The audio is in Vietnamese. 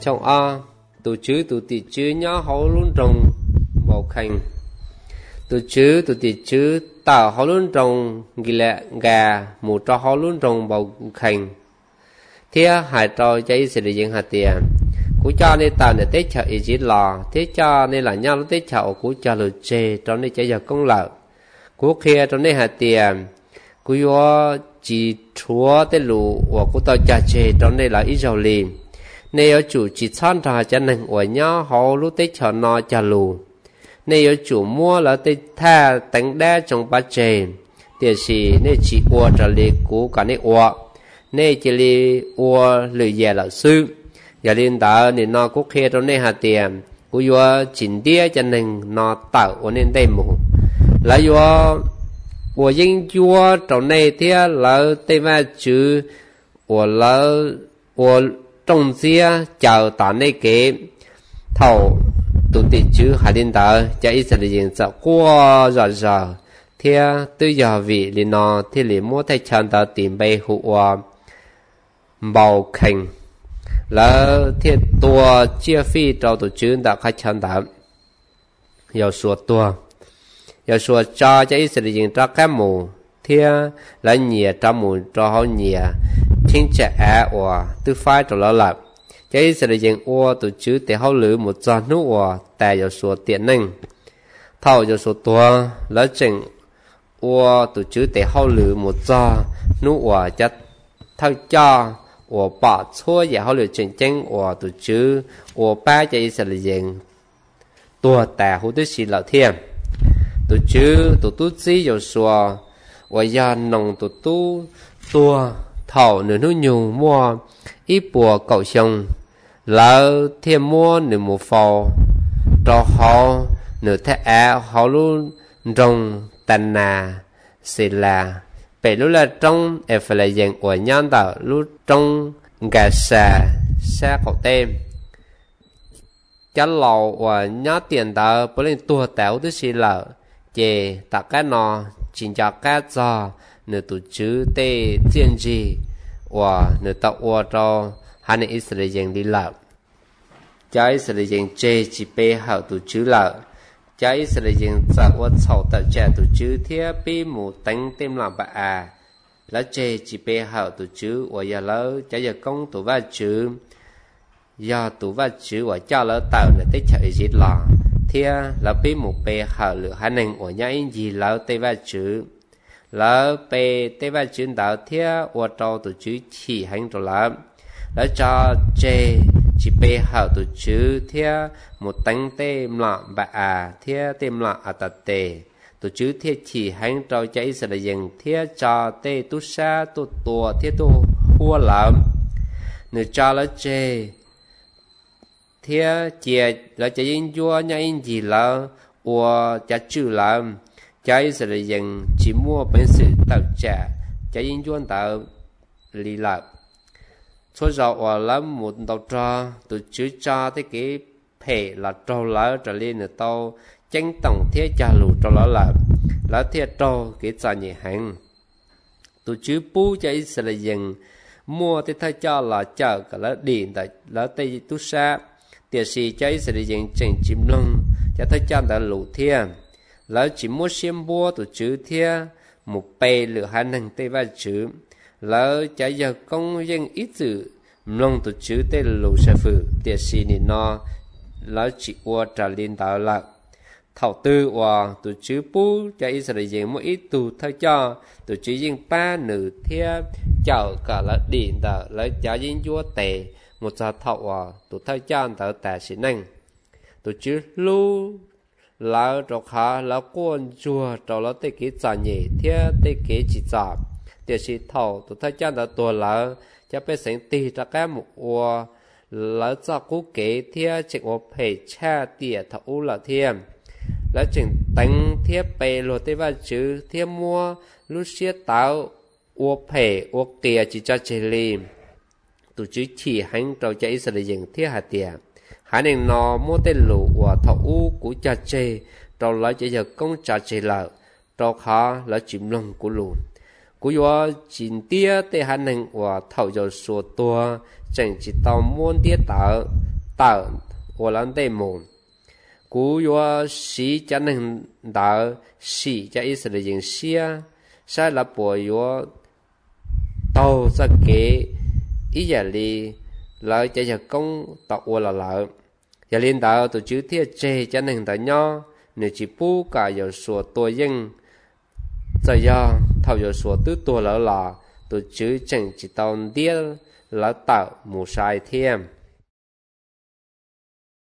trong a tụ chữ tụ tị chữ nhá hậu luôn trồng bầu khanh tụ chữ tụ tị chữ tạo hậu luôn trồng ghi lẹ gà một cho hậu luôn trồng bầu khanh thế hai trò cháy sẽ được dân hạt tiền cú cho nên tạo để tết chợ ý chỉ lò thế cho nên là nhau tết chợ cú cho lượt chê cho nên cháy giờ công lợi cú kia cho nên hạt tiền cú yo chỉ chúa tết lù và cú tao trả chê cho nên là ít giàu liền nên ở chủ chỉ chọn ra cho nên ở nhau họ lúc tết chợ nó trả lù nên ở chủ mua là tết tha đánh đá trong bát chê tiền gì nên chỉ mua trả lì cú cả nên mua nên chỉ li mua lười về là sư giờ liên đạo nên nó cũng kia cho nên hạt tiền cú yo chỉnh đĩa cho nên nó tạo ở nên đây mù là yo 我因做找那天老对外去，我老我中间叫到那个头都得去海领导，叫一直的人走过热热，天都要为你那天里莫太强到点背后我冇肯，แล้ว天多接费找到军的开强的，要说多。giờ xua cho ít sự kiện cho các mù thia là nhẹ cho mù cho họ nhẹ thiên trẻ và tư phái cho nó lập cho ít sự kiện ô tổ chức để họ lử một trò nước và tại giờ xua tiện năng thầu giờ xua tua là chừng ô tổ chức để họ lử một trò nước và cho thao cho và bỏ xua giờ họ lử chừng chừng và tổ chức và ba cho ít sự kiện tua tại hữu tư sĩ lão thiên tổ chức tổ tu sĩ giờ xua và gia nông tổ tu tua thảo nửa núi nhiều mua ít bùa cầu sông lỡ thêm mua nửa một phò cho họ nửa thế họ luôn trong tàn nà xì là bể lúc là trong phải là dạng của nhân tạo lúc trong gà xà xa cậu tem chán lầu và nhớ tiền tạo bởi lên tua tạo tức xì lỡ chè tất cả nó chính cho các do nửa tổ chức tê tiên gì và nửa tạo qua cho hai người Israel đi làm cho Israel chè chỉ bê hậu tổ chức là cho Israel tạo qua sầu tạo trẻ tổ chức thiết bị một tánh tem làm bạ là chè chỉ bê hậu tổ chức và giờ lớn cho giờ công tổ va chữ do tổ va chữ và cho lỡ tạo để tích chạy gì là thia là bị một bề hở lửa hai nền của nhà in gì là tây va chữ là bề tây va chữ đạo thia và trâu tổ chữ chỉ hành trâu làm là cho chê chỉ bề hở tổ chữ thia một tánh tem lọ bạ thia tem lọ tạt tề tổ chữ thia chỉ hành trâu cháy sẽ là dần thia cho tê tu sa tu tua thia tu hua làm nửa cho là chê thế chia là chỉ in vua nhà in gì là và chỉ chữ làm chỉ sẽ là dần chỉ mua bản sự tạo trả chỉ in vua tạo lì lạc số giờ và làm một đầu trò từ chữ cho tới cái phê là trâu lá trở lên là tao tranh tổng thế trả lù trâu là thế trâu cái trả nhẹ hàng từ chữ pu chỉ sẽ là dần mua tới thay cho là chờ cả là điện tại là tây tu sa tiền sĩ cháy sẽ được dựng trình chim lông cho thấy cha đã lũ thiênแล้วchỉ mua xem bua tổ chữ thiên một bề lửa hai năng tây va chữแล้วจะgiờ công dân ít chữ lông tổ chữ tây lũ sẽ phụ tiền sĩ này nóแล้วchỉ qua trả liên đạo là thảo tư và tổ chữ pu cho ít sẽ được dựng một ít tụ thay cho tổ chữ dân ba nữ thiên chào cả là điện đạoแล้วจะdân vua tề một giờ thọ tụ thay chan tờ tài sĩ năng tụ chứ lu lão trò khá lão quân chùa trò lão tê kỹ trả nhẹ thế tê kỹ chỉ trả tiền sĩ thọ tụ thay chan tờ tua lão cho bé sinh tì ra cái một ua lão cho cú kế thế chỉ có phải cha tiền thọ u là thêm lão chỉnh đánh thế bề lô tê va chữ thế mua lúc xia táo ua phải ua kia chỉ cho chơi lim tổ chức chỉ hành trâu chạy sẽ là dừng thiết hạt tiền hai nên nó mua tên lũ và thọ u của cha chê trâu lại chạy giờ công cha chê lợ trâu khó là chìm lông của lũ của yo chín tia tê hai nên và thọ giờ số tua chẳng chỉ tao muốn tia tạo tạo ua lần tê mồn cú yo xí cho nên đạo xí cho ít sự kiện xia sai là bộ yo tàu ra kế ý giả li lợi cho giờ công tạo ua là lợi giờ liên đạo tổ chức thiết chế cho nên đạo nho nếu chỉ bu cả giờ số tuổi dân giờ do thầu giờ số tứ tuổi lỡ là tổ chức chẳng chỉ tàu điên là tạo mù sai thêm